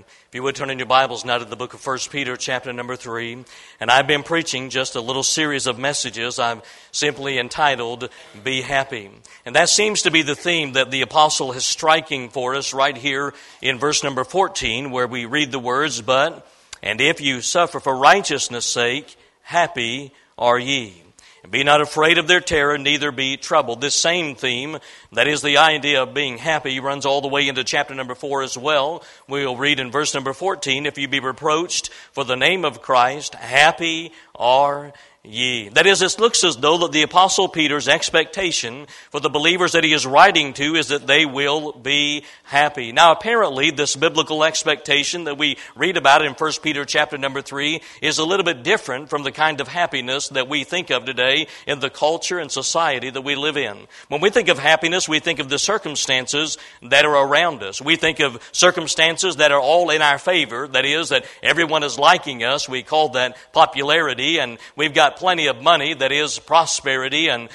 If you would turn in your Bibles now to the book of 1 Peter chapter number 3. And I've been preaching just a little series of messages I've simply entitled, Be Happy. And that seems to be the theme that the apostle is striking for us right here in verse number 14, where we read the words, and if you suffer for righteousness' sake, happy are ye. Be not afraid of their terror, neither be troubled. This same theme, that is the idea of being happy, runs all the way into chapter number 4 as well. We'll read in verse number 14, if you be reproached for the name of Christ, happy are ye. That is, it looks as though that the Apostle Peter's expectation for the believers that he is writing to is that they will be happy. Now, apparently, this biblical expectation that we read about in 1 Peter chapter number 3 is a little bit different from the kind of happiness that we think of today in the culture and society that we live in. When we think of happiness, we think of the circumstances that are around us. We think of circumstances that are all in our favor. That is, that everyone is liking us. We call that popularity, and we've got plenty of money, that is prosperity, and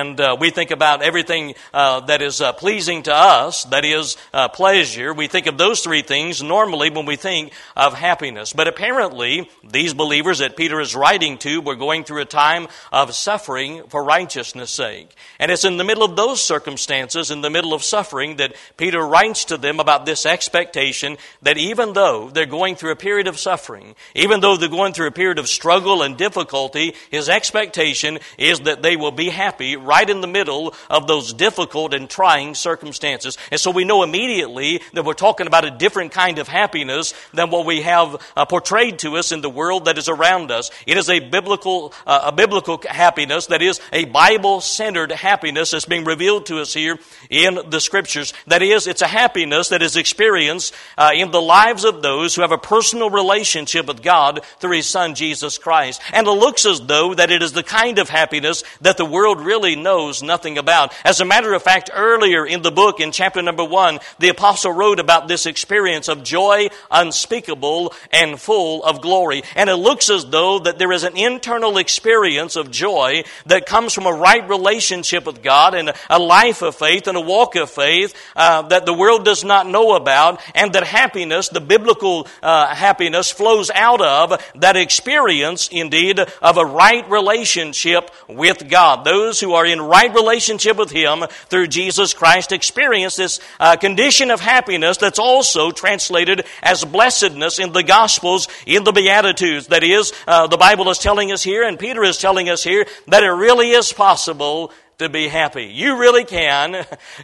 we think about everything that is pleasing to us, that is pleasure. We think of those three things normally when we think of happiness. But apparently, these believers that Peter is writing to were going through a time of suffering for righteousness' sake. And it's in the middle of those circumstances, in the middle of suffering, that Peter writes to them about this expectation that even though they're going through a period of suffering, even though they're going through a period of struggle and difficulty, his expectation is that they will be happy right in the middle of those difficult and trying circumstances. And so we know immediately that we're talking about a different kind of happiness than what we have portrayed to us in the world that is around us. It is a biblical happiness, that is a Bible-centered happiness that's being revealed to us here in the Scriptures. That is, it's a happiness that is experienced in the lives of those who have a personal relationship with God through His Son, Jesus Christ. And it looks as though that it is the kind of happiness that the world really knows nothing about. As a matter of fact, earlier in the book, in chapter number 1, the apostle wrote about this experience of joy unspeakable and full of glory. And it looks as though that there is an internal experience of joy that comes from a right relationship with God and a life of faith and a walk of faith that the world does not know about, and that happiness, the biblical happiness, flows out of that experience, indeed, of a right relationship with God. Those who are in right relationship with Him through Jesus Christ experience this condition of happiness that's also translated as blessedness in the Gospels, in the Beatitudes. That is, the Bible is telling us here, and Peter is telling us here, that it really is possible to be happy. You really can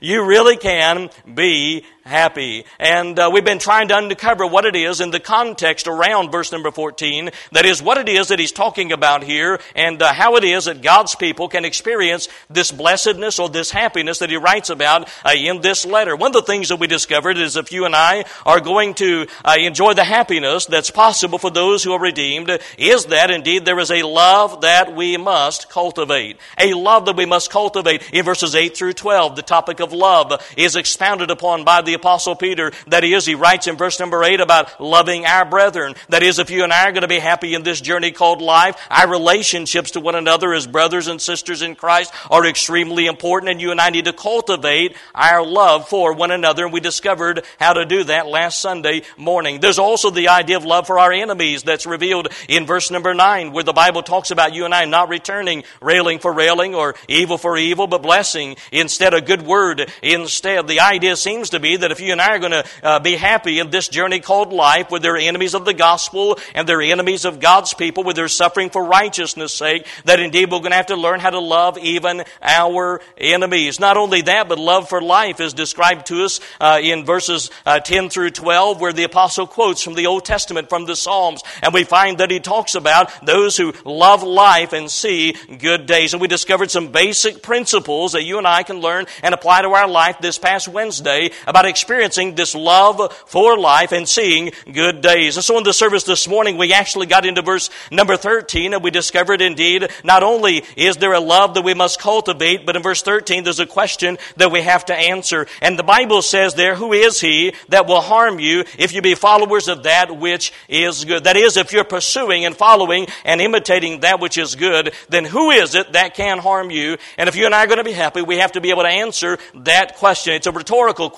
be happy. And we've been trying to uncover what it is in the context around verse number 14. That is, what it is that he's talking about here, and how it is that God's people can experience this blessedness or this happiness that he writes about in this letter. One of the things that we discovered is if you and I are going to enjoy the happiness that's possible for those who are redeemed, is that indeed there is a love that we must cultivate. A love that we must cultivate. In verses 8 through 12, the topic of love is expounded upon by the Apostle Peter. That is, he writes in verse number 8 about loving our brethren. That is, if you and I are going to be happy in this journey called life, our relationships to one another as brothers and sisters in Christ are extremely important, and you and I need to cultivate our love for one another, and we discovered how to do that last Sunday morning. There's also the idea of love for our enemies that's revealed in verse number 9, where the Bible talks about you and I not returning railing for railing or evil for evil, but blessing instead, a good word instead. The idea seems to be that if you and I are going to be happy in this journey called life, where they're enemies of the gospel and they're enemies of God's people, where they're suffering for righteousness' sake, that indeed we're going to have to learn how to love even our enemies. Not only that, but love for life is described to us in verses 10 through 12, where the apostle quotes from the Old Testament, from the Psalms, and we find that he talks about those who love life and see good days. And we discovered some basic principles that you and I can learn and apply to our life this past Wednesday about experiencing this love for life and seeing good days. And so in the service this morning, we actually got into verse number 13, and we discovered indeed not only is there a love that we must cultivate, but in verse 13 there's a question that we have to answer. And the Bible says there, who is he that will harm you if you be followers of that which is good? That is, if you're pursuing and following and imitating that which is good, then who is it that can harm you? And if you and I are going to be happy, we have to be able to answer that question. It's a rhetorical question,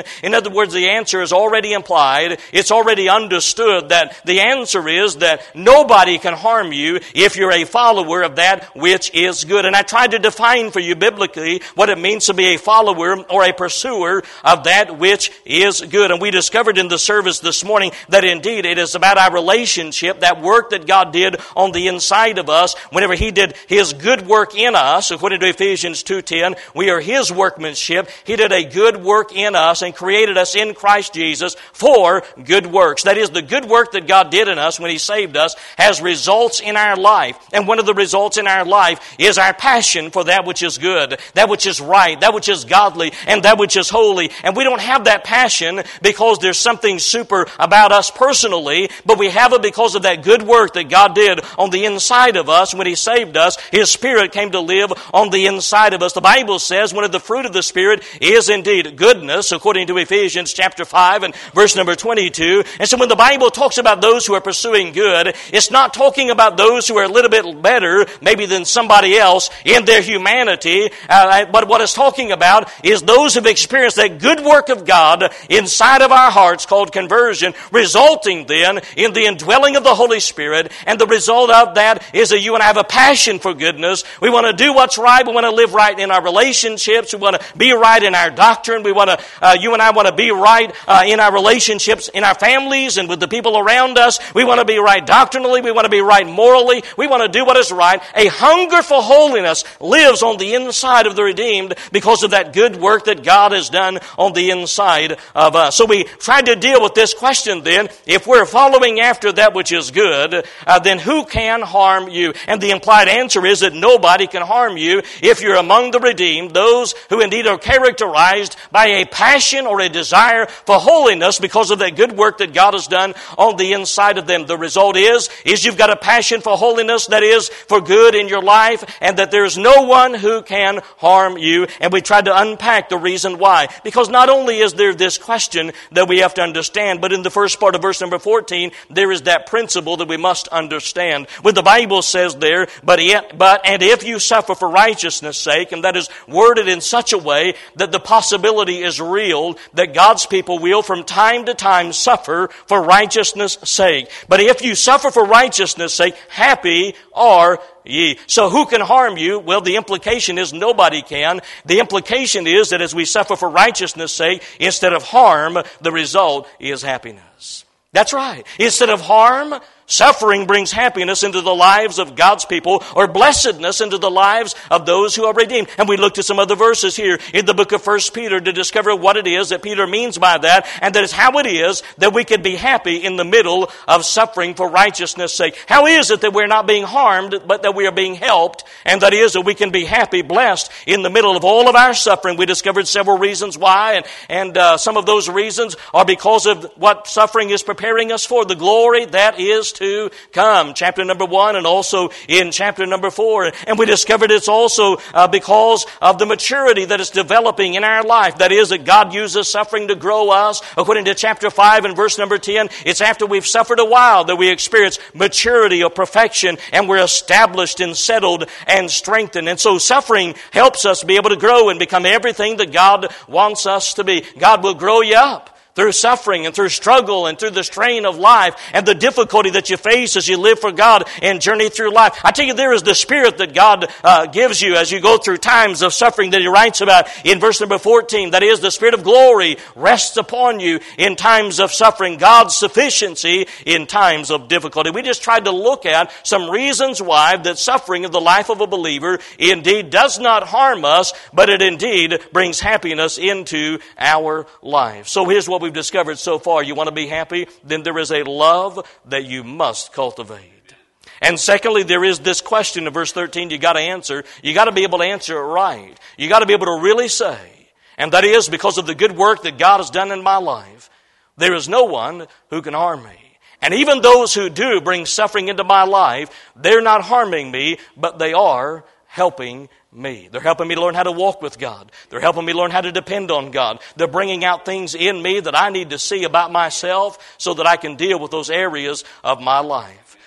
In other words, the answer is already implied. It's already understood that the answer is that nobody can harm you if you're a follower of that which is good. And I tried to define for you biblically what it means to be a follower or a pursuer of that which is good. And we discovered in the service this morning that indeed it is about our relationship, that work that God did on the inside of us. Whenever He did His good work in us, according to Ephesians 2:10, we are His workmanship. He did a good work in us and created us in Christ Jesus for good works. That is, the good work that God did in us when He saved us has results in our life. And one of the results in our life is our passion for that which is good, that which is right, that which is godly, and that which is holy. And we don't have that passion because there's something super about us personally, but we have it because of that good work that God did on the inside of us when He saved us. His Spirit came to live on the inside of us. The Bible says one of the fruit of the Spirit is indeed goodness, according to Ephesians chapter 5 and verse number 22. And so when the Bible talks about those who are pursuing good, it's not talking about those who are a little bit better, maybe than somebody else in their humanity, but what it's talking about is those who have experienced that good work of God inside of our hearts called conversion, resulting then in the indwelling of the Holy Spirit. And the result of that is that you and I have a passion for goodness. We want to do what's right. We want to live right in our relationships. We want to be right in our doctrine. We want to, you and I want to be right in our relationships, in our families, and with the people around us. We want to be right doctrinally. We want to be right morally. We want to do what is right. A hunger for holiness lives on the inside of the redeemed because of that good work that God has done on the inside of us. So we tried to deal with this question then. If we're following after that which is good, then who can harm you? And the implied answer is that nobody can harm you if you're among the redeemed, those who indeed are characterized by a passion or a desire for holiness because of that good work that God has done on the inside of them. The result is you've got a passion for holiness, that is, for good in your life, and that there's no one who can harm you. And we tried to unpack the reason why. Because not only is there this question that we have to understand, but in the first part of verse number 14, there is that principle that we must understand. When the Bible says there, and if you suffer for righteousness' sake, and that is worded in such a way that the possibility is real that God's people will from time to time suffer for righteousness' sake. But if you suffer for righteousness' sake, happy are ye. So who can harm you? Well, the implication is nobody can. The implication is that as we suffer for righteousness' sake, instead of harm, the result is happiness. That's right. Instead of harm, suffering brings happiness into the lives of God's people, or blessedness into the lives of those who are redeemed. And we looked at some other verses here in the book of 1 Peter to discover what it is that Peter means by that, and that is how it is that we can be happy in the middle of suffering for righteousness' sake. How is it that we're not being harmed, but that we are being helped, and that is that we can be happy, blessed in the middle of all of our suffering? We discovered several reasons why, and some of those reasons are because of what suffering is preparing us for, the glory that is to come. Chapter number 1 and also in chapter number 4. And we discovered it's also because of the maturity that is developing in our life. That is, that God uses suffering to grow us. According to chapter 5 and verse number 10, it's after we've suffered a while that we experience maturity or perfection, and we're established and settled and strengthened. And so suffering helps us be able to grow and become everything that God wants us to be. God will grow you up through suffering and through struggle and through the strain of life and the difficulty that you face as you live for God and journey through life. I tell you, there is the Spirit that God gives you as you go through times of suffering that He writes about in verse number 14. That is, the Spirit of glory rests upon you in times of suffering. God's sufficiency in times of difficulty. We just tried to look at some reasons why that suffering of the life of a believer indeed does not harm us, but it indeed brings happiness into our life. So here's what we've discovered so far. You want to be happy? Then there is a love that you must cultivate. And secondly, there is this question in verse 13 you got to answer. You got to be able to answer it right. You got to be able to really say, and that is because of the good work that God has done in my life, there is no one who can harm me. And even those who do bring suffering into my life, they're not harming me, but they are helping me. They're helping me to learn how to walk with God. They're helping me learn how to depend on God. They're bringing out things in me that I need to see about myself so that I can deal with those areas of my life.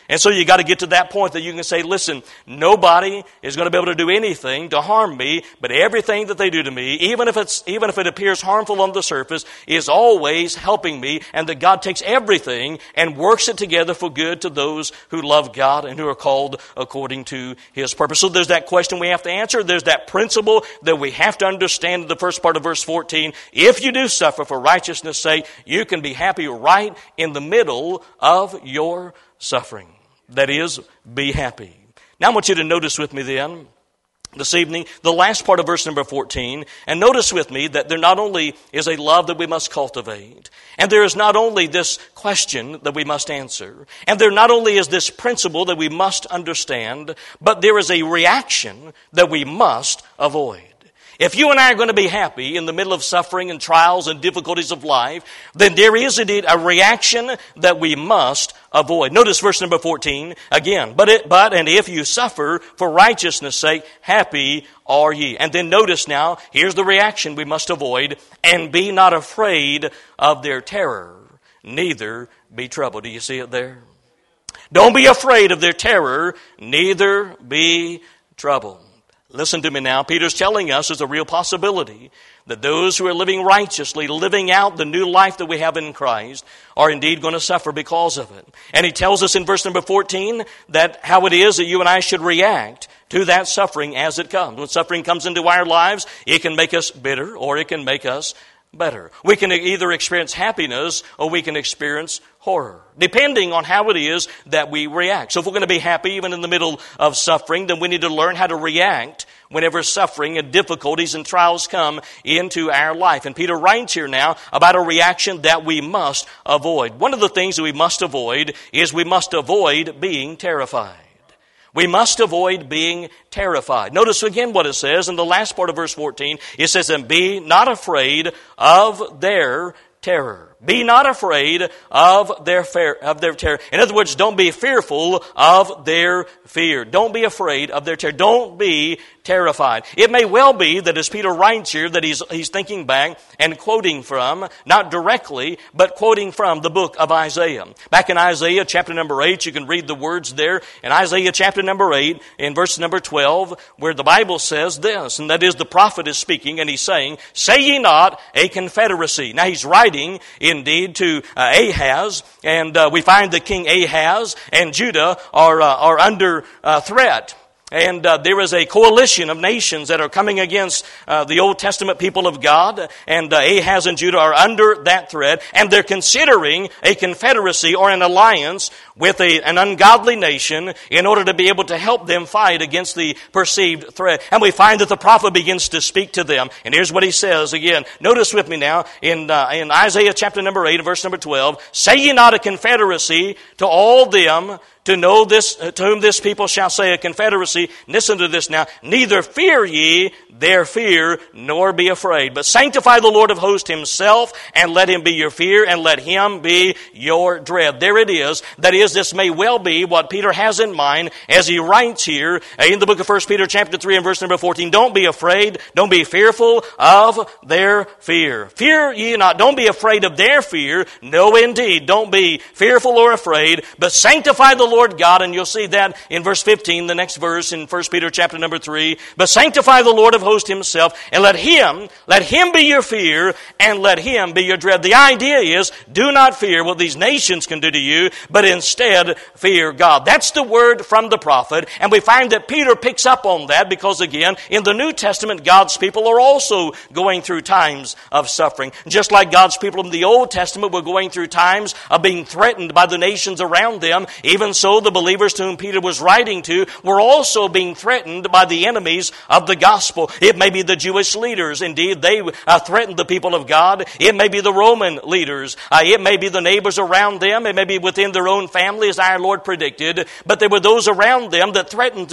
And so you got to get to that point that you can say, listen, nobody is going to be able to do anything to harm me, but everything that they do to me, even if it appears harmful on the surface, is always helping me, and that God takes everything and works it together for good to those who love God and who are called according to His purpose. So there's that question we have to answer. There's that principle that we have to understand in the first part of verse 14. If you do suffer for righteousness' sake, you can be happy right in the middle of your suffering. That is, be happy. Now I want you to notice with me then, this evening, the last part of verse number 14, and notice with me that there not only is a love that we must cultivate, and there is not only this question that we must answer, and there not only is this principle that we must understand, but there is a reaction that we must avoid. If you and I are going to be happy in the middle of suffering and trials and difficulties of life, then there is indeed a reaction that we must avoid. Notice verse number 14 again. But and if you suffer for righteousness' sake, happy are ye. And then notice now, here's the reaction we must avoid. And be not afraid of their terror, neither be troubled. Do you see it there? Don't be afraid of their terror, neither be troubled. Listen to me now. Peter's telling us there's a real possibility that those who are living righteously, living out the new life that we have in Christ, are indeed going to suffer because of it. And he tells us in verse number 14 that how it is that you and I should react to that suffering as it comes. When suffering comes into our lives, it can make us bitter or it can make us better. We can either experience happiness or we can experience horror, depending on how it is that we react. So if we're going to be happy even in the middle of suffering, then we need to learn how to react whenever suffering and difficulties and trials come into our life. And Peter writes here now about a reaction that we must avoid. One of the things that we must avoid is we must avoid being terrified. We must avoid being terrified. Notice again what it says in the last part of verse 14. It says, and be not afraid of their terror. Be not afraid of their terror. In other words, don't be fearful of their fear. Don't be afraid of their terror. Don't be terrified. It may well be that as Peter writes here that he's thinking back and quoting from, not directly, but quoting from the book of Isaiah. Back in Isaiah chapter number 8, you can read the words there in Isaiah chapter number 8 in verse number 12, where the Bible says this, and that is the prophet is speaking and he's saying, say ye not a confederacy. Now he's writing indeed to Ahaz, and we find that King Ahaz and Judah are under threat. And there is a coalition of nations that are coming against the Old Testament people of God. And Ahaz and Judah are under that threat. And they're considering a confederacy or an alliance with an ungodly nation in order to be able to help them fight against the perceived threat. And we find that the prophet begins to speak to them. And here's what he says again. Notice with me now in Isaiah chapter number 8 verse number 12. Say ye not a confederacy to all them to know this, to whom this people shall say a confederacy. Listen to this now. Neither fear ye their fear, nor be afraid. But sanctify the Lord of hosts himself, and let him be your fear, and let him be your dread. There it is. That is, this may well be what Peter has in mind as he writes here in the book of 1 Peter chapter 3 and verse number 14. Don't be afraid. Don't be fearful of their fear. Fear ye not. Don't be afraid of their fear. No, indeed. Don't be fearful or afraid, but sanctify the Lord God. And you'll see that in verse 15, the next verse in 1 Peter chapter number 3. But sanctify the Lord of hosts himself, and let him be your fear, and let him be your dread. The idea is, do not fear what these nations can do to you, but instead fear God. That's the word from the prophet, and we find that Peter picks up on that because, again, in the New Testament, God's people are also going through times of suffering. Just like God's people in the Old Testament were going through times of being threatened by the nations around them, even so the believers to whom Peter was writing to were also being threatened by the enemies of the gospel. It may be the Jewish leaders. Indeed, they threatened the people of God. It may be the Roman leaders. It may be the neighbors around them. It may be within their own family, as our Lord predicted. But there were those around them that threatened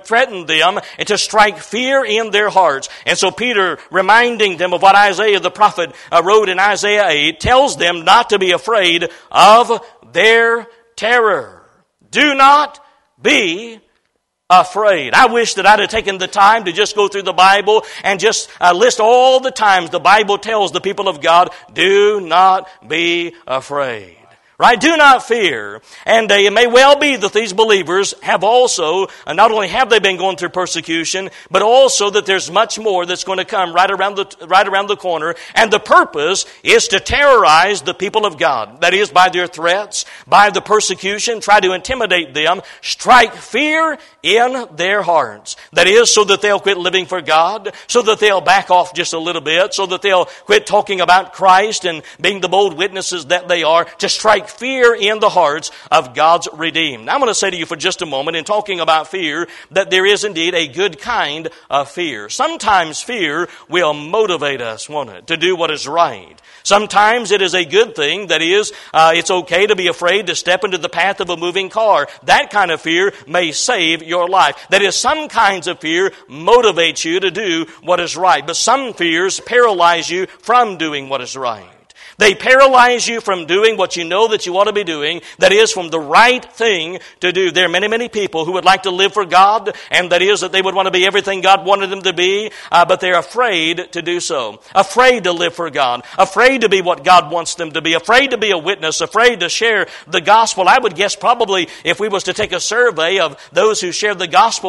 them to strike fear in their hearts. And so Peter, reminding them of what Isaiah the prophet wrote in Isaiah 8, tells them not to be afraid of their terror. Do not be afraid. I wish that I'd have taken the time to just go through the Bible and just list all the times the Bible tells the people of God, do not be afraid. Right? Do not fear. And it may well be that these believers have also, not only have they been going through persecution, but also that there's much more that's going to come right around the corner. And the purpose is to terrorize the people of God. That is, by their threats, by the persecution, try to intimidate them, strike fear in their hearts. That is, so that they'll quit living for God, so that they'll back off just a little bit, so that they'll quit talking about Christ and being the bold witnesses that they are, to strike fear in the hearts of God's redeemed. Now, I'm going to say to you for just a moment, in talking about fear, that there is indeed a good kind of fear. Sometimes fear will motivate us, won't it, to do what is right. Sometimes it is a good thing. That is, it's okay to be afraid to step into the path of a moving car. That kind of fear may save your life. That is, some kinds of fear motivate you to do what is right. But some fears paralyze you from doing what is right. They paralyze you from doing what you know that you ought to be doing, that is, from the right thing to do. There are many, many people who would like to live for God, and that is that they would want to be everything God wanted them to be, but they're afraid to do so. Afraid to live for God. Afraid to be what God wants them to be. Afraid to be a witness. Afraid to share the gospel. I would guess probably if we was to take a survey of those who share the gospel,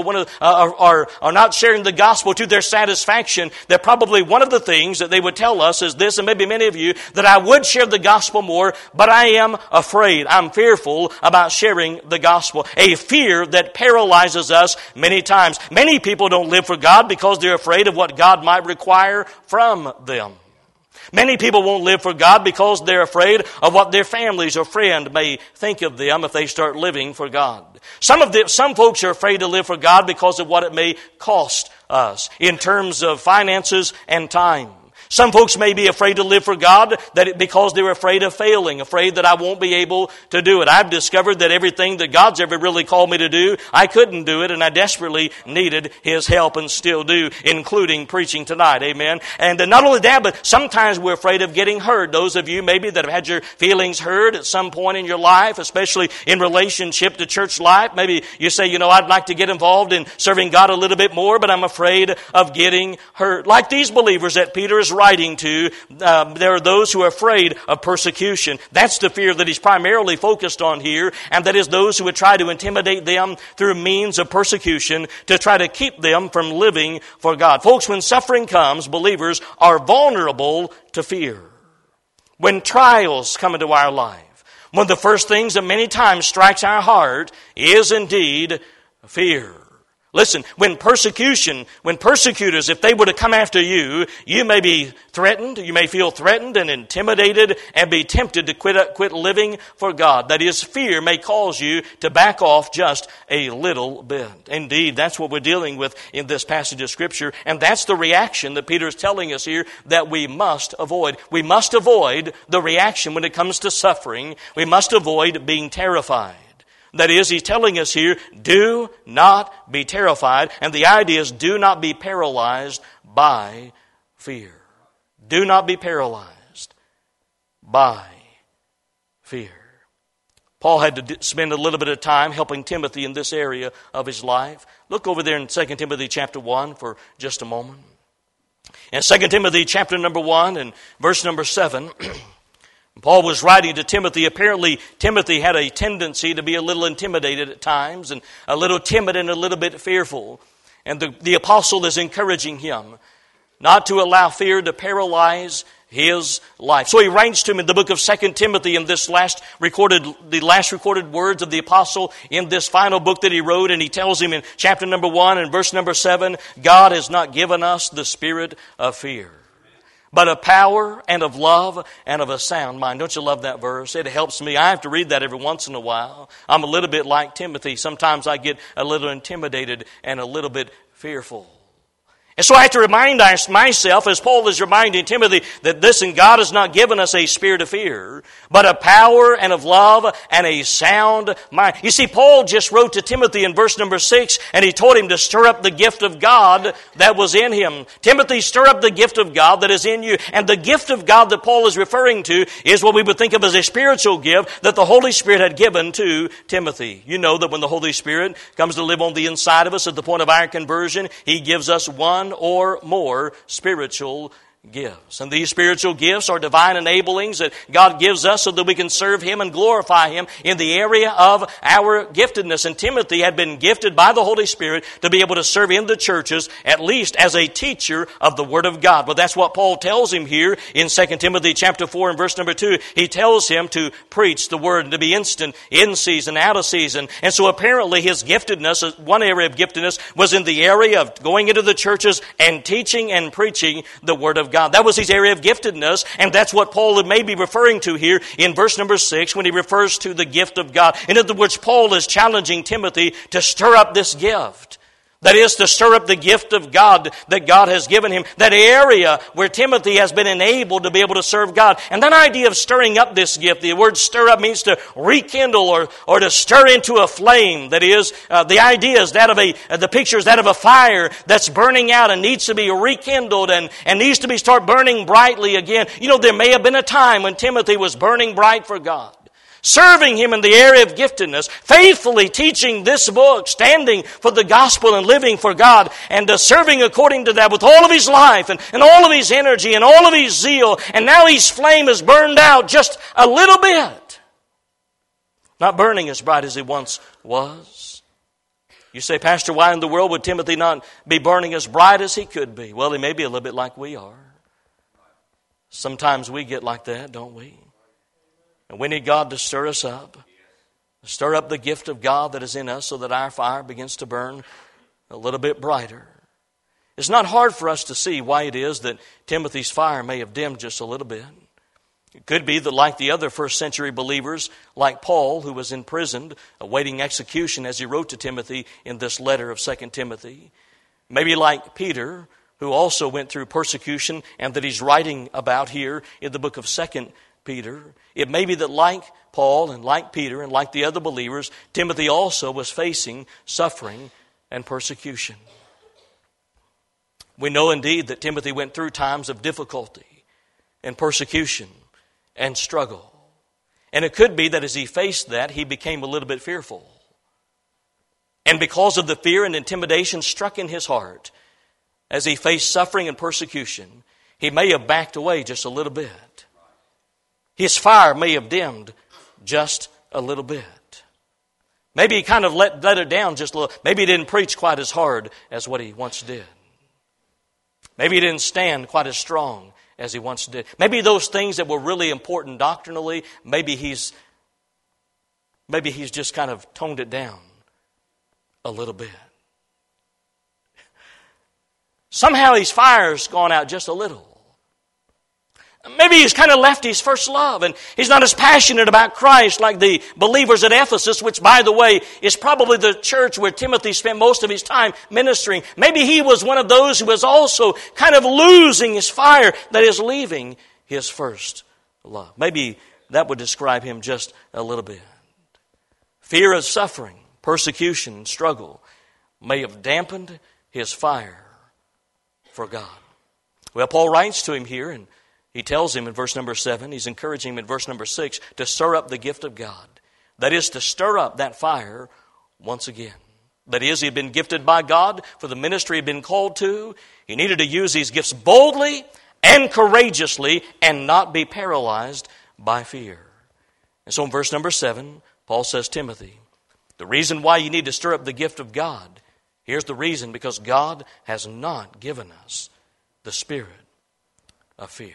are not sharing the gospel to their satisfaction, that probably one of the things that they would tell us is this, and maybe many of you, that I would share the gospel more, but I am afraid. I'm fearful about sharing the gospel. A fear that paralyzes us many times. Many people don't live for God because they're afraid of what God might require from them. Many people won't live for God because they're afraid of what their families or friends may think of them if they start living for God. Some folks are afraid to live for God because of what it may cost us in terms of finances and time. Some folks may be afraid to live for God because they're afraid of failing, afraid that I won't be able to do it. I've discovered that everything that God's ever really called me to do, I couldn't do it, and I desperately needed His help and still do, including preaching tonight. Amen. And not only that, but sometimes we're afraid of getting hurt. Those of you maybe that have had your feelings hurt at some point in your life, especially in relationship to church life. Maybe you say, I'd like to get involved in serving God a little bit more, but I'm afraid of getting hurt. Like these believers that Peter is writing to, there are those who are afraid of persecution. That's the fear that he's primarily focused on here, and that is those who would try to intimidate them through means of persecution to try to keep them from living for God. Folks, when suffering comes, believers are vulnerable to fear. When trials come into our life, one of the first things that many times strikes our heart is indeed fear. Listen, when persecutors, if they were to come after you, you may be threatened, you may feel threatened and intimidated and be tempted to quit living for God. That is, fear may cause you to back off just a little bit. Indeed, that's what we're dealing with in this passage of Scripture, and that's the reaction that Peter is telling us here that we must avoid. We must avoid the reaction when it comes to suffering. We must avoid being terrified. That is, he's telling us here, do not be terrified. And the idea is, do not be paralyzed by fear. Do not be paralyzed by fear. Paul had to spend a little bit of time helping Timothy in this area of his life. Look over there in 2 Timothy chapter 1 for just a moment. In 2 Timothy chapter number 1 and verse number 7... Paul was writing to Timothy. Apparently, Timothy had a tendency to be a little intimidated at times and a little timid and a little bit fearful. And the apostle is encouraging him not to allow fear to paralyze his life. So he writes to him in the book of 2 Timothy in the last recorded words of the apostle in this final book that he wrote. And he tells him in chapter number 1 and verse number 7, God has not given us the spirit of fear, but of power and of love and of a sound mind. Don't you love that verse? It helps me. I have to read that every once in a while. I'm a little bit like Timothy. Sometimes I get a little intimidated and a little bit fearful. And so I have to remind myself, as Paul is reminding Timothy, that listen, God has not given us a spirit of fear, but of power and of love and a sound mind. You see, Paul just wrote to Timothy in verse number 6, and he told him to stir up the gift of God that was in him. Timothy, stir up the gift of God that is in you. And the gift of God that Paul is referring to is what we would think of as a spiritual gift that the Holy Spirit had given to Timothy. You know that when the Holy Spirit comes to live on the inside of us at the point of our conversion, He gives us one or more spiritual gifts. And these spiritual gifts are divine enablings that God gives us so that we can serve Him and glorify Him in the area of our giftedness. And Timothy had been gifted by the Holy Spirit to be able to serve in the churches, at least as a teacher of the Word of God. Well, that's what Paul tells him here in 2 Timothy chapter 4 and verse number 2. He tells him to preach the Word and to be instant, in season, out of season. And so apparently his giftedness, one area of giftedness, was in the area of going into the churches and teaching and preaching the Word of God. That was his area of giftedness, and that's what Paul may be referring to here in verse number 6 when he refers to the gift of God. In other words, Paul is challenging Timothy to stir up this gift. That is, to stir up the gift of God that God has given him. That area where Timothy has been enabled to be able to serve God. And that idea of stirring up this gift, the word stir up means to rekindle or to stir into a flame. That is, the idea is that of the picture is that of a fire that's burning out and needs to be rekindled and needs to start burning brightly again. You know, there may have been a time when Timothy was burning bright for God, serving Him in the area of giftedness, faithfully teaching this book, standing for the gospel and living for God, and serving according to that with all of his life and all of his energy and all of his zeal. And now his flame is burned out just a little bit. Not burning as bright as it once was. You say, Pastor, why in the world would Timothy not be burning as bright as he could be? Well, he may be a little bit like we are. Sometimes we get like that, don't we? And we need God to stir us up. Stir up the gift of God that is in us so that our fire begins to burn a little bit brighter. It's not hard for us to see why it is that Timothy's fire may have dimmed just a little bit. It could be that like the other first century believers, like Paul, who was imprisoned, awaiting execution as he wrote to Timothy in this letter of 2 Timothy. Maybe like Peter, who also went through persecution and that he's writing about here in the book of 2 Peter. It may be that like Paul and like Peter and like the other believers, Timothy also was facing suffering and persecution. We know indeed that Timothy went through times of difficulty and persecution and struggle. And it could be that as he faced that, he became a little bit fearful. And because of the fear and intimidation struck in his heart, as he faced suffering and persecution, he may have backed away just a little bit. His fire may have dimmed just a little bit. Maybe he kind of let it down just a little. Maybe he didn't preach quite as hard as what he once did. Maybe he didn't stand quite as strong as he once did. Maybe those things that were really important doctrinally, maybe he's just kind of toned it down a little bit. Somehow his fire's gone out just a little. Maybe he's kind of left his first love and he's not as passionate about Christ like the believers at Ephesus, which, by the way, is probably the church where Timothy spent most of his time ministering. Maybe he was one of those who was also kind of losing his fire, that is, leaving his first love. Maybe that would describe him just a little bit. Fear of suffering, persecution, and struggle may have dampened his fire for God. Well, Paul writes to him here, and he tells him in verse number 7, he's encouraging him in verse number 6 to stir up the gift of God. That is, to stir up that fire once again. That is, he had been gifted by God for the ministry he had been called to. He needed to use these gifts boldly and courageously and not be paralyzed by fear. And so in verse number 7, Paul says, Timothy, the reason why you need to stir up the gift of God, here's the reason, because God has not given us the spirit of fear.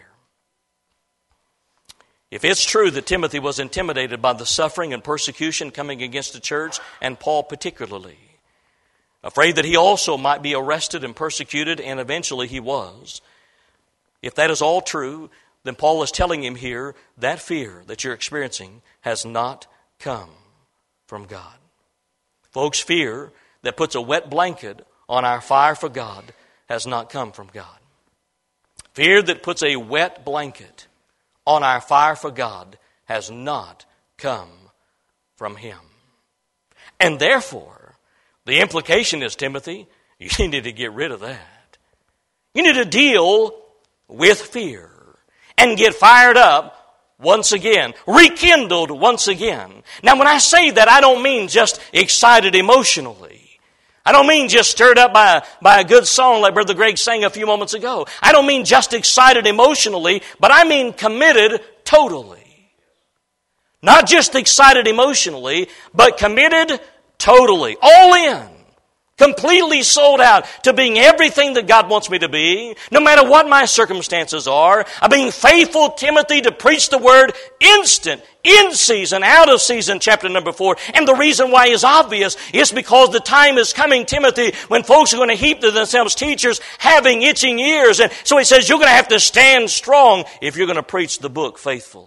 If it's true that Timothy was intimidated by the suffering and persecution coming against the church, and Paul particularly, afraid that he also might be arrested and persecuted, and eventually he was, if that is all true, then Paul is telling him here that fear that you're experiencing has not come from God. Folks, fear that puts a wet blanket on our fire for God has not come from God. Fear that puts a wet blanket on our fire for God has not come from Him. And therefore, the implication is, Timothy, you need to get rid of that. You need to deal with fear and get fired up once again, rekindled once again. Now, when I say that, I don't mean just excited emotionally. I don't mean just stirred up by a good song like Brother Greg sang a few moments ago. I don't mean just excited emotionally, but I mean committed totally. Not just excited emotionally, but committed totally. All in. Completely sold out to being everything that God wants me to be, no matter what my circumstances are. I'm being faithful, Timothy, to preach the word instant, in season, out of season, chapter number 4. And the reason why is obvious. It's because the time is coming, Timothy, when folks are going to heap to themselves teachers having itching ears. And so he says you're going to have to stand strong if you're going to preach the book faithfully.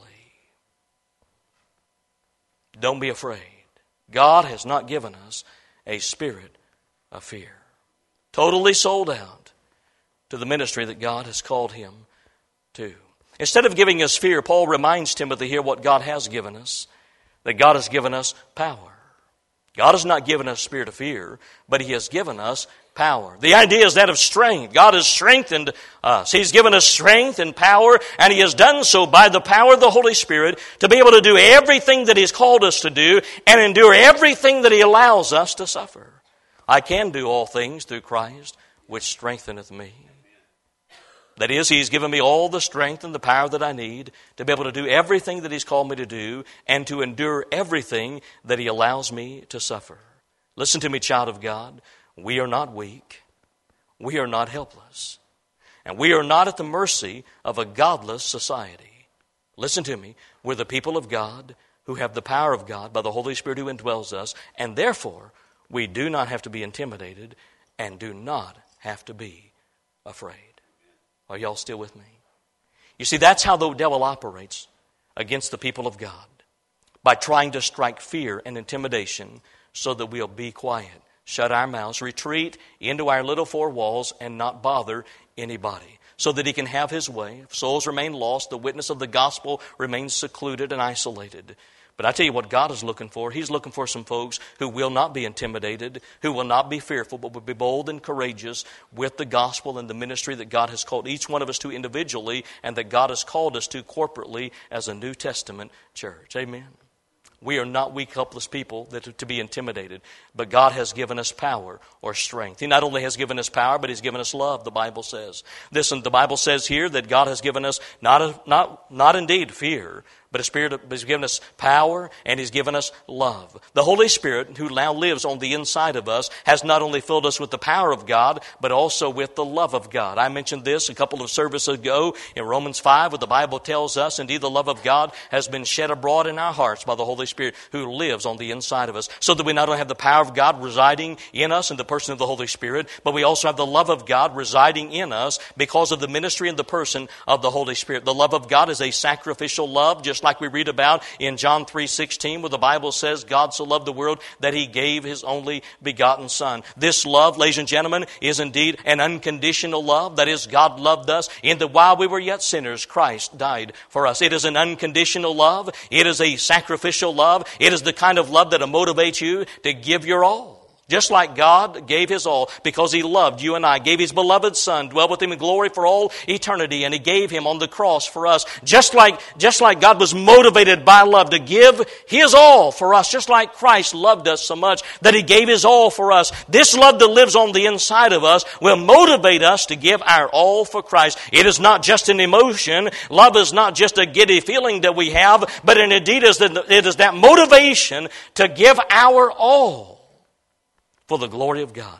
Don't be afraid. God has not given us a spirit of fear. Totally sold out to the ministry that God has called him to. Instead of giving us fear, Paul reminds Timothy here what God has given us, that God has given us power. God has not given us a spirit of fear, but he has given us power. The idea is that of strength. God has strengthened us. He's given us strength and power, and he has done so by the power of the Holy Spirit to be able to do everything that he's called us to do and endure everything that he allows us to suffer. I can do all things through Christ, which strengtheneth me. That is, he's given me all the strength and the power that I need to be able to do everything that he's called me to do and to endure everything that he allows me to suffer. Listen to me, child of God. We are not weak. We are not helpless. And we are not at the mercy of a godless society. Listen to me. We're the people of God who have the power of God by the Holy Spirit who indwells us, and therefore we do not have to be intimidated and do not have to be afraid. Are y'all still with me? You see, that's how the devil operates against the people of God, by trying to strike fear and intimidation so that we'll be quiet, shut our mouths, retreat into our little four walls and not bother anybody, so that he can have his way. If souls remain lost, the witness of the gospel remains secluded and isolated. But I tell you what God is looking for. He's looking for some folks who will not be intimidated, who will not be fearful, but will be bold and courageous with the gospel and the ministry that God has called each one of us to individually and that God has called us to corporately as a New Testament church. Amen. We are not weak, helpless people that are to be intimidated, but God has given us power or strength. He not only has given us power, but he's given us love, the Bible says. Listen, the Bible says here that God has given us not indeed fear, but a spirit has given us power and he's given us love. The Holy Spirit, who now lives on the inside of us, has not only filled us with the power of God, but also with the love of God. I mentioned this a couple of services ago in Romans 5, where the Bible tells us, indeed, the love of God has been shed abroad in our hearts by the Holy Spirit who lives on the inside of us, so that we not only have the power of God residing in us in the person of the Holy Spirit, but we also have the love of God residing in us because of the ministry and the person of the Holy Spirit. The love of God is a sacrificial love, just like we read about in John 3:16, where the Bible says God so loved the world that he gave his only begotten Son. This love, ladies and gentlemen, is indeed an unconditional love. That is, God loved us in that while we were yet sinners, Christ died for us. It is an unconditional love. It is a sacrificial love. It is the kind of love that motivates you to give your all. Just like God gave his all because he loved you and I, gave his beloved Son, dwelt with him in glory for all eternity, and he gave him on the cross for us. Just like God was motivated by love to give his all for us, just like Christ loved us so much that he gave his all for us. This love that lives on the inside of us will motivate us to give our all for Christ. It is not just an emotion. Love is not just a giddy feeling that we have, but indeed it is that motivation to give our all for the glory of God.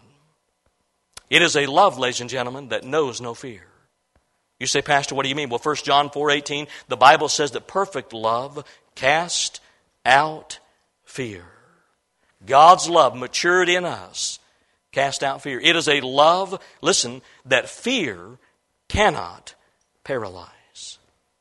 It is a love, ladies and gentlemen, that knows no fear. You say, Pastor, what do you mean? Well, 1 John 4:18, the Bible says that perfect love casts out fear. God's love matured in us, cast out fear. It is a love, listen, that fear cannot paralyze.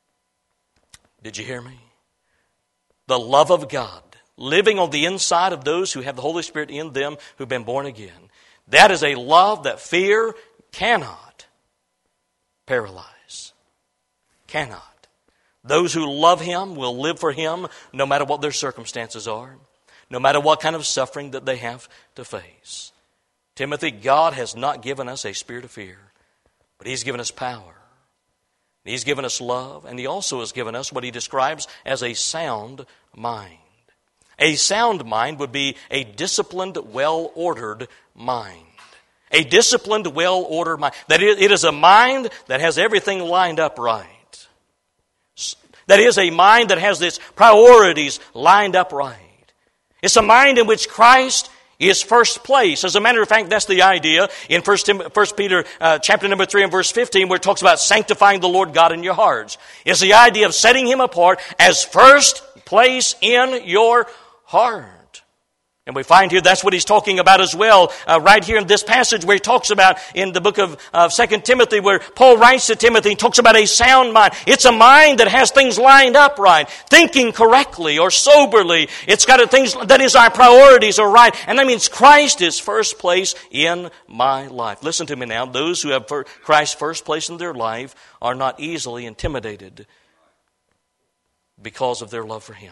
Did you hear me? The love of God living on the inside of those who have the Holy Spirit in them who've been born again. That is a love that fear cannot paralyze. Cannot. Those who love him will live for him no matter what their circumstances are, no matter what kind of suffering that they have to face. Timothy, God has not given us a spirit of fear, but he's given us power. He's given us love, and he also has given us what he describes as a sound mind. A sound mind would be a disciplined, well-ordered mind. A disciplined, well-ordered mind. That it is a mind that has everything lined up right. That is a mind that has its priorities lined up right. It's a mind in which Christ is first place. As a matter of fact, that's the idea in 1 Peter chapter number 3 and verse 15, where it talks about sanctifying the Lord God in your hearts. It's the idea of setting Him apart as first place in your heart. And we find here that's what he's talking about as well, right here in this passage where he talks about in the book of 2 Timothy, where Paul writes to Timothy, he talks about a sound mind. It's a mind that has things lined up right, thinking correctly or soberly. It's got things that is our priorities are right. And that means Christ is first place in my life. Listen to me now. Those who have Christ first place in their life are not easily intimidated because of their love for Him.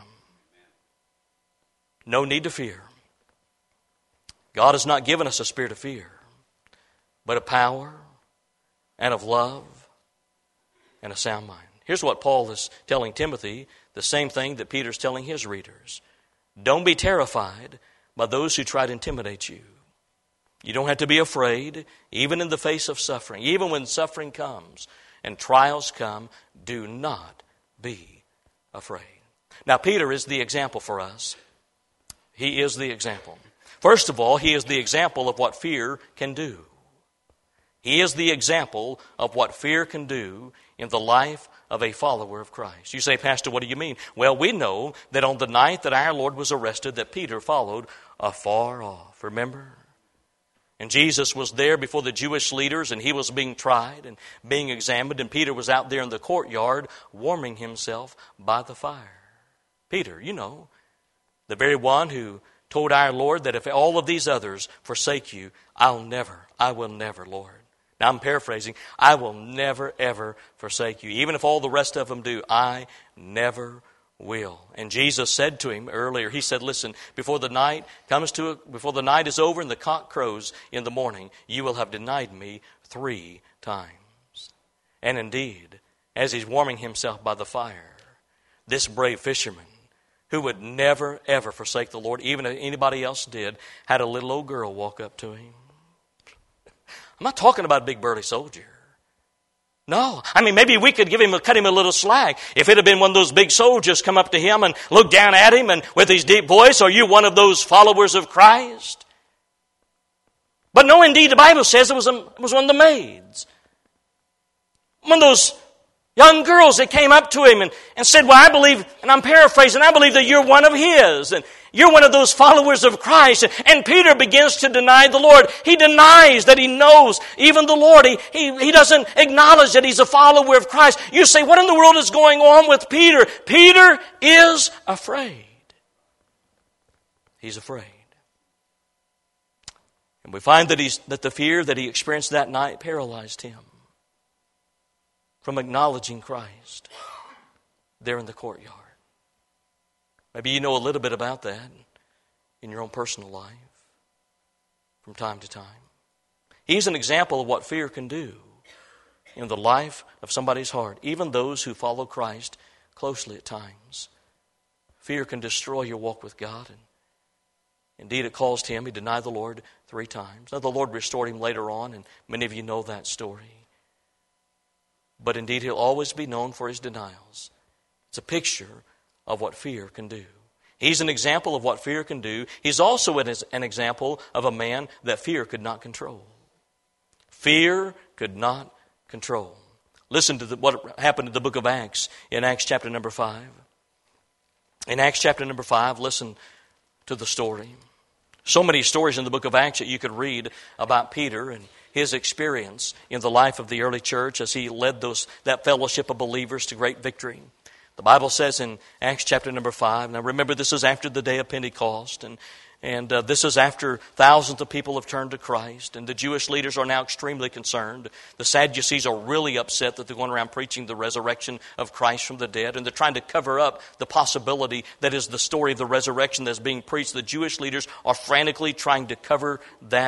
No need to fear. God has not given us a spirit of fear, but of power and of love and a sound mind. Here's what Paul is telling Timothy, the same thing that Peter's telling his readers. Don't be terrified by those who try to intimidate you. You don't have to be afraid, even in the face of suffering. Even when suffering comes and trials come, do not be afraid. Now, Peter is the example for us. He is the example. First of all, he is the example of what fear can do. He is the example of what fear can do in the life of a follower of Christ. You say, Pastor, what do you mean? Well, we know that on the night that our Lord was arrested, that Peter followed afar off. Remember? And Jesus was there before the Jewish leaders, and he was being tried and being examined, and Peter was out there in the courtyard warming himself by the fire. Peter, you know, the very one who told our Lord that if all of these others forsake you, I will never, Lord. Now I'm paraphrasing, I will never, ever forsake you. Even if all the rest of them do, I never will. And Jesus said to him earlier, he said, listen, before the night is over and the cock crows in the morning, you will have denied me 3 times. And indeed, as he's warming himself by the fire, this brave fisherman, who would never, ever forsake the Lord, even if anybody else did, had a little old girl walk up to him. I'm not talking about a big burly soldier. No. I mean, maybe we could cut him a little slack. If it had been one of those big soldiers come up to him and look down at him and with his deep voice, are you one of those followers of Christ? But no, indeed, the Bible says it was one of the maids. One of those young girls that came up to him and said, well, I believe, and I'm paraphrasing, I believe that you're one of His, and you're one of those followers of Christ. And Peter begins to deny the Lord. He denies that he knows even the Lord. He doesn't acknowledge that he's a follower of Christ. You say, what in the world is going on with Peter? Peter is afraid. He's afraid. And we find that the fear that he experienced that night paralyzed him from acknowledging Christ there in the courtyard. Maybe you know a little bit about that in your own personal life from time to time. He's an example of what fear can do in the life of somebody's heart, even those who follow Christ closely at times. Fear can destroy your walk with God. And indeed, it caused him. He denied the Lord 3 times. Now, the Lord restored him later on, and many of you know that story. But indeed, he'll always be known for his denials. It's a picture of what fear can do. He's an example of what fear can do. He's also an example of a man that fear could not control. Fear could not control. Listen to what happened in the book of Acts, in Acts chapter number 5. In Acts chapter number 5, listen to the story. So many stories in the book of Acts that you could read about Peter and his experience in the life of the early church as he led that fellowship of believers to great victory. The Bible says in Acts chapter number 5, now remember this is after the day of Pentecost, and this is after thousands of people have turned to Christ, and the Jewish leaders are now extremely concerned. The Sadducees are really upset that they're going around preaching the resurrection of Christ from the dead, and they're trying to cover up the possibility that is the story of the resurrection that's being preached. The Jewish leaders are frantically trying to cover that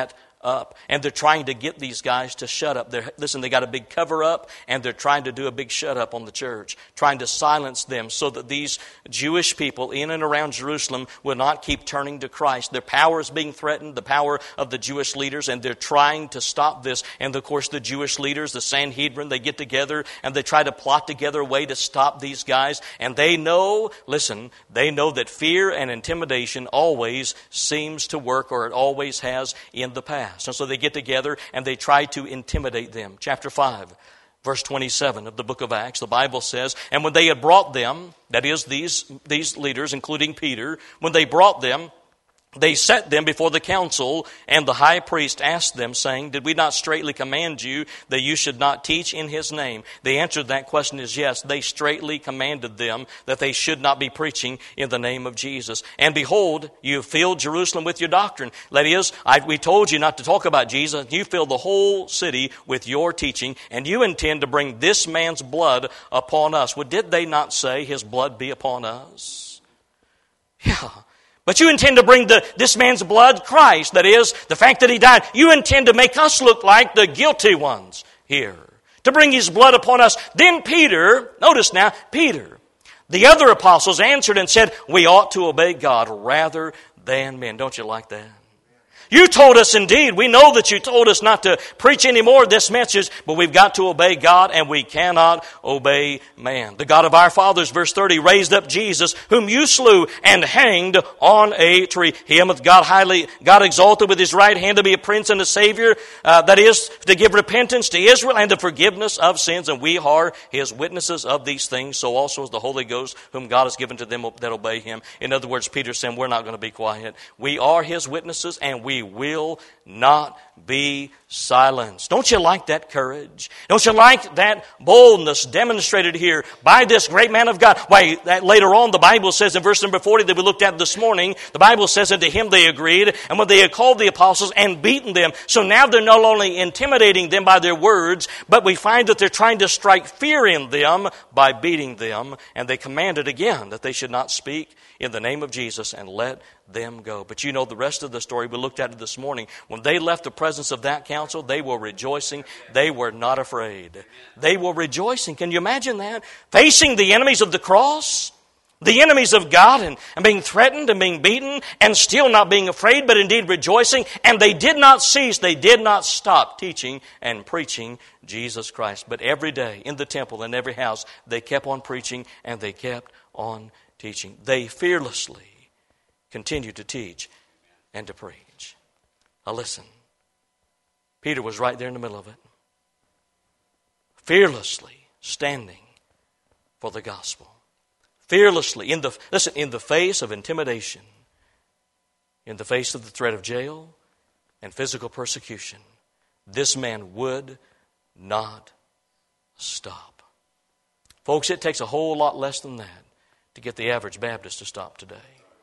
up. And they're trying to get these guys to shut up. They got a big cover up, and they're trying to do a big shut up on the church, trying to silence them so that these Jewish people in and around Jerusalem will not keep turning to Christ. Their power is being threatened, the power of the Jewish leaders, and they're trying to stop this. And of course, the Jewish leaders, the Sanhedrin, they get together and they try to plot together a way to stop these guys. And they know, listen, they know that fear and intimidation always seems to work, or it always has in the past. And so they get together and they try to intimidate them. Chapter 5, verse 27 of the book of Acts, the Bible says, and when they had brought them, that is these leaders, including Peter, when they brought them, they set them before the council, and the high priest asked them, saying, did we not straitly command you that you should not teach in his name? The answer to that question is yes. They straitly commanded them that they should not be preaching in the name of Jesus. And behold, you have filled Jerusalem with your doctrine. That is, we told you not to talk about Jesus. You filled the whole city with your teaching, and you intend to bring this man's blood upon us. Well, did they not say his blood be upon us? Yeah. But you intend to bring this man's blood, Christ, that is, the fact that he died, you intend to make us look like the guilty ones here, to bring his blood upon us. Then Peter, notice now, Peter, the other apostles answered and said, we ought to obey God rather than men. Don't you like that? You told us indeed, we know that you told us not to preach any more of this message, but we've got to obey God and we cannot obey man. The God of our fathers, verse 30, raised up Jesus, whom you slew and hanged on a tree. Him hath God exalted with his right hand to be a prince and a savior, that is, to give repentance to Israel and the forgiveness of sins. And we are his witnesses of these things, so also is the Holy Ghost, whom God has given to them that obey him. In other words, Peter's saying, we're not going to be quiet. We are his witnesses, and we will not be silenced. Don't you like that courage? Don't you like that boldness demonstrated here by this great man of God? Why, that later on the Bible says in verse number 40 that we looked at this morning, the Bible says, unto him they agreed, and when they had called the apostles and beaten them. So now they're not only intimidating them by their words, but we find that they're trying to strike fear in them by beating them. And they commanded again that they should not speak in the name of Jesus and let them go. But you know the rest of the story. We looked at it this morning. When they left the presence of that council, they were rejoicing. They were not afraid. They were rejoicing. Can you imagine that? Facing the enemies of the cross, the enemies of God, and being threatened and being beaten, and still not being afraid, but indeed rejoicing. And they did not cease. They did not stop teaching and preaching Jesus Christ. But every day in the temple, in every house, they kept on preaching and they kept on teaching. They fearlessly continued to teach and to preach. Now listen, Peter was right there in the middle of it, fearlessly standing for the gospel, fearlessly in the face of intimidation, in the face of the threat of jail and physical persecution. This man would not stop. Folks, it takes a whole lot less than that to get the average Baptist to stop today.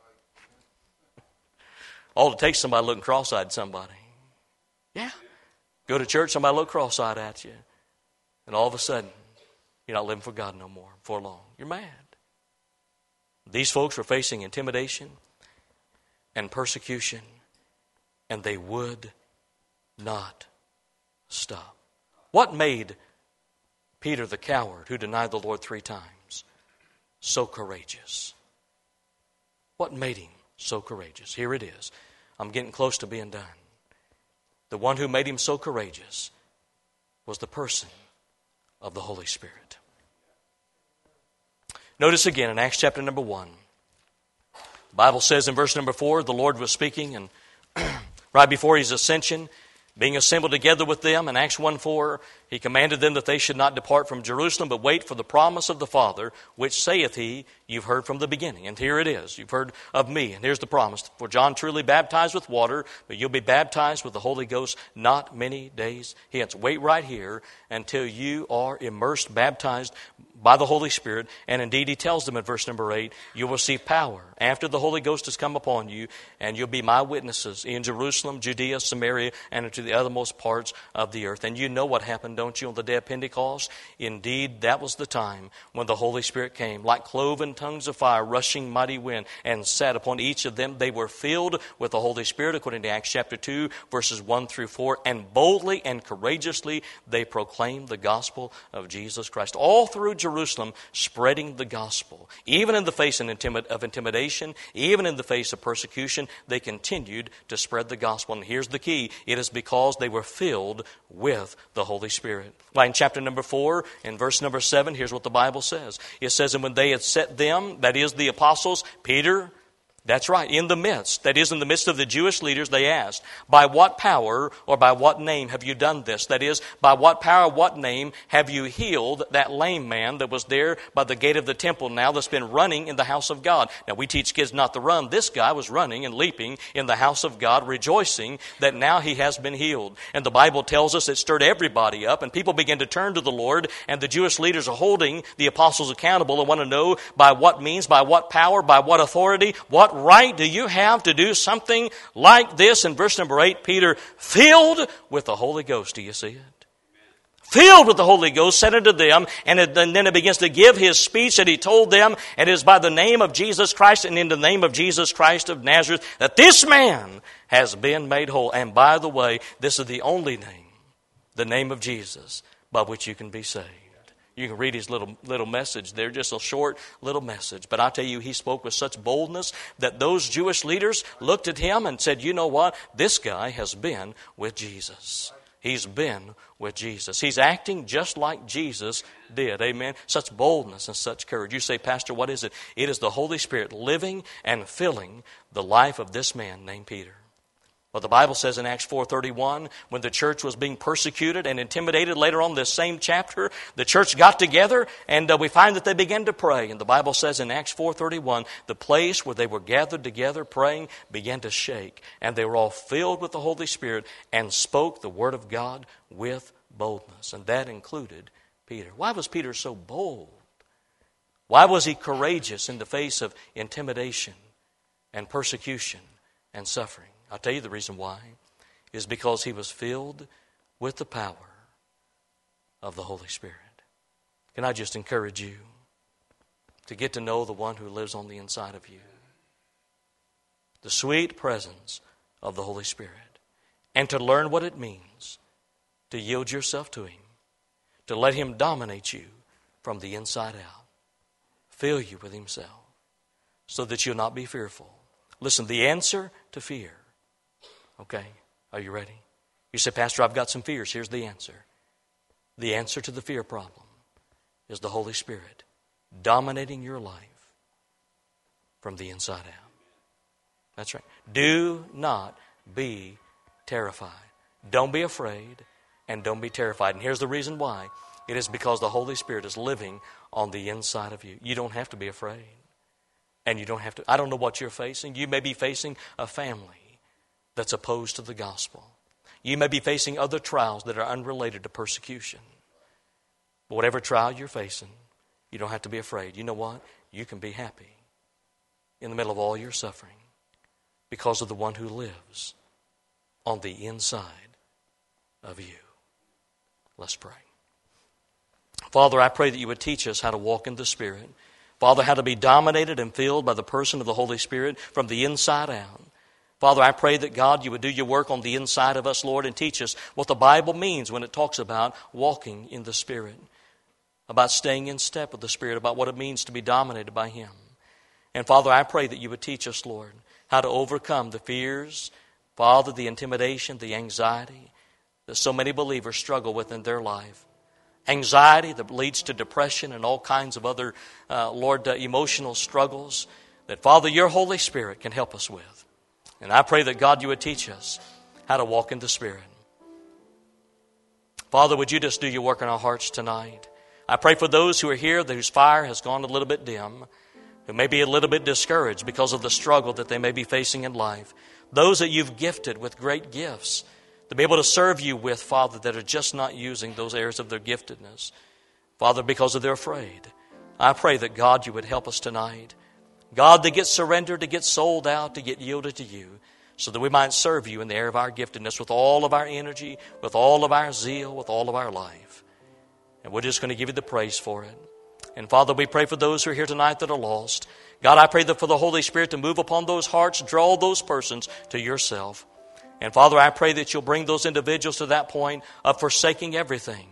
All it takes is somebody looking cross-eyed at somebody. Yeah. Go to church, somebody look cross-eyed at you. And all of a sudden, you're not living for God no more. For long, you're mad. These folks were facing intimidation and persecution, and they would not stop. What made Peter the coward who denied the Lord 3 times so courageous? What made him so courageous? Here it is. I'm getting close to being done. The one who made him so courageous was the person of the Holy Spirit. Notice again in Acts chapter number 1. The Bible says in verse number 4, the Lord was speaking, and right before his ascension, being assembled together with them, in Acts 1:4, he commanded them that they should not depart from Jerusalem, but wait for the promise of the Father, which saith he, you've heard from the beginning. And here it is. You've heard of me. And here's the promise. For John truly baptized with water, but you'll be baptized with the Holy Ghost not many days hence. Wait right here until you are immersed, baptized by the Holy Spirit. And indeed, he tells them in verse number 8, you will receive power after the Holy Ghost has come upon you, and you'll be my witnesses in Jerusalem, Judea, Samaria, and to the uttermost parts of the earth. And you know what happened, don't you, on the day of Pentecost? Indeed, that was the time when the Holy Spirit came, like cloven tongues of fire, rushing mighty wind, and sat upon each of them. They were filled with the Holy Spirit, according to Acts chapter 2, verses 1 through 4, and boldly and courageously they proclaimed the gospel of Jesus Christ. All through Jerusalem, spreading the gospel. Even in the face of intimidation, even in the face of persecution, they continued to spread the gospel. And here's the key. It is because they were filled with the Holy Spirit. Well, in chapter number 4, in verse number 7, here's what the Bible says. It says, and when they had set them, that is the apostles, Peter, that's right, in the midst, that is in the midst of the Jewish leaders, they asked, by what power or by what name have you done this? That is, by what power, what name have you healed that lame man that was there by the gate of the temple now that's been running in the house of God? Now, we teach kids not to run. This guy was running and leaping in the house of God, rejoicing that now he has been healed. And the Bible tells us it stirred everybody up, and people began to turn to the Lord, and the Jewish leaders are holding the apostles accountable and want to know by what means, by what power, by what authority, what right do you have to do something like this? In verse number 8, Peter, filled with the Holy Ghost. Do you see it? Filled with the Holy Ghost, said unto them, and then it begins to give his speech that he told them, and it is by the name of Jesus Christ and in the name of Jesus Christ of Nazareth that this man has been made whole. And by the way, this is the only name, the name of Jesus, by which you can be saved. You can read his little message there, just a short little message. But I tell you, he spoke with such boldness that those Jewish leaders looked at him and said, you know what? This guy has been with Jesus. He's been with Jesus. He's acting just like Jesus did. Amen. Such boldness and such courage. You say, Pastor, what is it? It is the Holy Spirit living and filling the life of this man named Peter. Well, the Bible says in Acts 4:31, when the church was being persecuted and intimidated, later on this same chapter, the church got together and we find that they began to pray. And the Bible says in Acts 4:31, the place where they were gathered together praying began to shake. And they were all filled with the Holy Spirit and spoke the word of God with boldness. And that included Peter. Why was Peter so bold? Why was he courageous in the face of intimidation and persecution and suffering? I'll tell you the reason why. Is because he was filled with the power of the Holy Spirit. Can I just encourage you to get to know the one who lives on the inside of you? The sweet presence of the Holy Spirit. And to learn what it means to yield yourself to him. To let him dominate you from the inside out. Fill you with himself so that you'll not be fearful. Listen, the answer to fear. Okay, are you ready? You say, Pastor, I've got some fears. Here's the answer. The answer to the fear problem is the Holy Spirit dominating your life from the inside out. That's right. Do not be terrified. Don't be afraid and don't be terrified. And here's the reason why. It is because the Holy Spirit is living on the inside of you. You don't have to be afraid. And you don't have to. I don't know what you're facing. You may be facing a family that's opposed to the gospel. You may be facing other trials that are unrelated to persecution. But whatever trial you're facing, you don't have to be afraid. You know what? You can be happy in the middle of all your suffering because of the one who lives on the inside of you. Let's pray. Father, I pray that you would teach us how to walk in the Spirit. Father, how to be dominated and filled by the person of the Holy Spirit from the inside out. Father, I pray that, God, you would do your work on the inside of us, Lord, and teach us what the Bible means when it talks about walking in the Spirit, about staying in step with the Spirit, about what it means to be dominated by him. And, Father, I pray that you would teach us, Lord, how to overcome the fears, Father, the intimidation, the anxiety that so many believers struggle with in their life. Anxiety that leads to depression and all kinds of other, emotional struggles that, Father, your Holy Spirit can help us with. And I pray that, God, you would teach us how to walk in the Spirit. Father, would you just do your work in our hearts tonight? I pray for those who are here whose fire has gone a little bit dim, who may be a little bit discouraged because of the struggle that they may be facing in life. Those that you've gifted with great gifts to be able to serve you with, Father, that are just not using those areas of their giftedness. Father, because they're afraid. I pray that, God, you would help us tonight. God, to get surrendered, to get sold out, to get yielded to you. so that we might serve you in the area of our giftedness with all of our energy, with all of our zeal, with all of our life. And we're just going to give you the praise for it. And Father, we pray for those who are here tonight that are lost. God, I pray that for the Holy Spirit to move upon those hearts, draw those persons to yourself. And Father, I pray that you'll bring those individuals to that point of forsaking everything,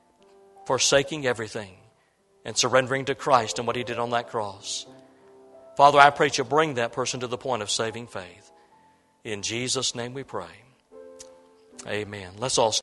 and surrendering to Christ and what He did on that cross. Father, I pray that you'll bring that person to the point of saving faith. In Jesus' name we pray. Amen. Let's all